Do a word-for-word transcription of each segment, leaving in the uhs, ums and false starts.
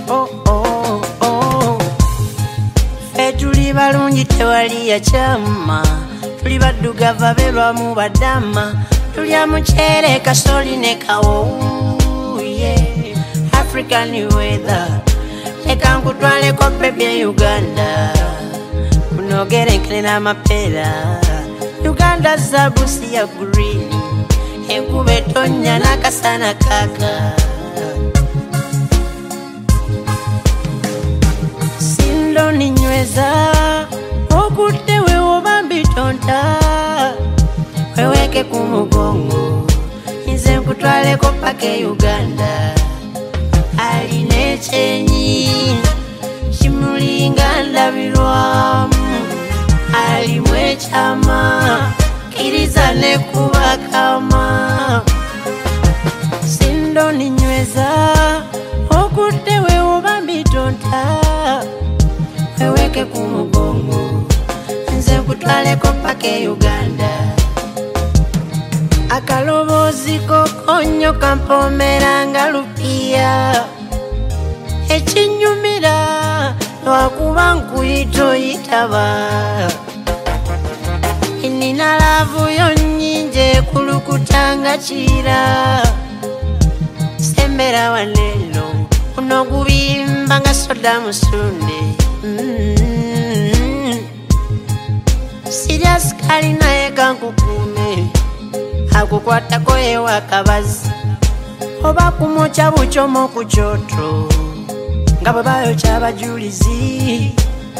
oh, oh, oh. Fe tuli balungi tewali ya chama, tuli baddugavu abeerwamu badama, tulya muceere kasoli ne kawo, yeah. African weather leka nkutwaleko baby Uganda, kunogere nkene n'amapeera. Uganda zabusi ya green, enkuba etonya n'akasana kaka. Sindo ninyweza okutte wewo bambitonta, weweke ku mugongo nze nkutwaleko paka e Uganda. Alina ekyenyi kimulinga ndabirwamu, alimu ekyama kiriza ne kubakama. Sindo ninyweza okutte wewo bambitonta, weweke ku mugongo nze nkutwaleko paka e Uganda. Akaloboozi kokonyo kampomera nga lupiya, ekinyumira lwakuba nkuyita oyitaba. Nina laavu yo nnyingi ekulukuta nga kira, sembera waneno kuno gubimba nga soda musunde. mm-hmm. Sirya sikali naye kankukume, akukwatako ewa kabazi oba kumukya bucyomo ku kyoto nga bwe bayokya abajulizi.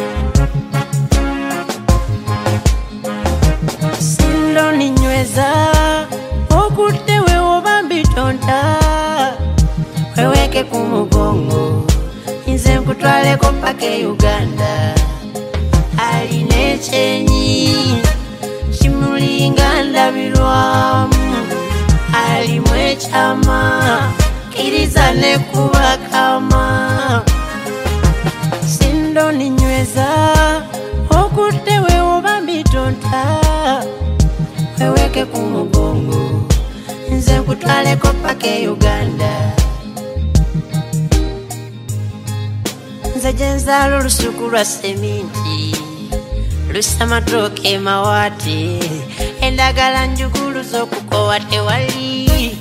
Sindo ninyweza okutte wewo bambitonta, weweke ku mugongo nze nkutwaleko paka e Uganda. Alina ekyenyi kimulinga ndabirwamu, alimu ekyama kiriza ne kubakama. Sindo ninyweza okutte wewo bambitonta, weweke ku mugongo nze nkutwaleko paka e Uganda. Nze gyenzaala olusuku lwa seminti, lusamatooke mawaate, endagala njugulu z'okukowa tewali.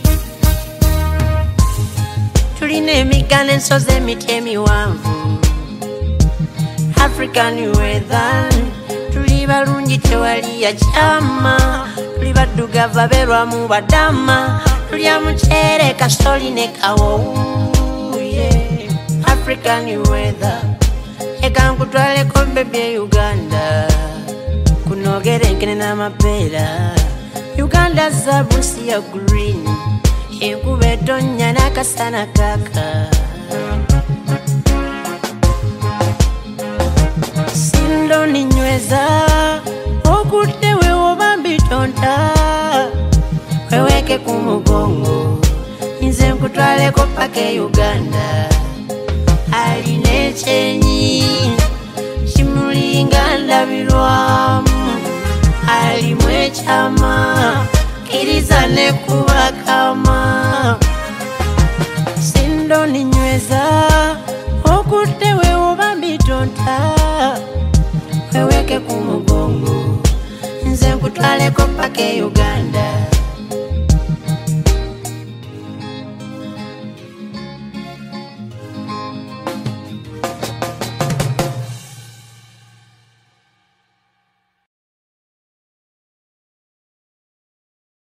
Tulina emigga n'ensozi emiti emiwanvu, African weather tuli balungi tewali ya chama, tuli baddugavu abeerwamu badama, tulya muceere kasoli ne kawo, yeah. African weather leka nkutwaleko baby Uganda, kunogere nkene n'amapeera. Uganda zabusi ya green, enkuba etonya n'akasana kaka. Sindo ninyweza okutte wewo bambitonta, weweke ku mugongo nze nkutwaleko paka e Uganda. Alina ekyenyi kimulinga ndabirwamu, alimu ekyama kiriza ne kubakama. Sindo ninyweza okutte wewo bambitonta, weweke ku mugongo nze nkutwaleko paka e Uganda.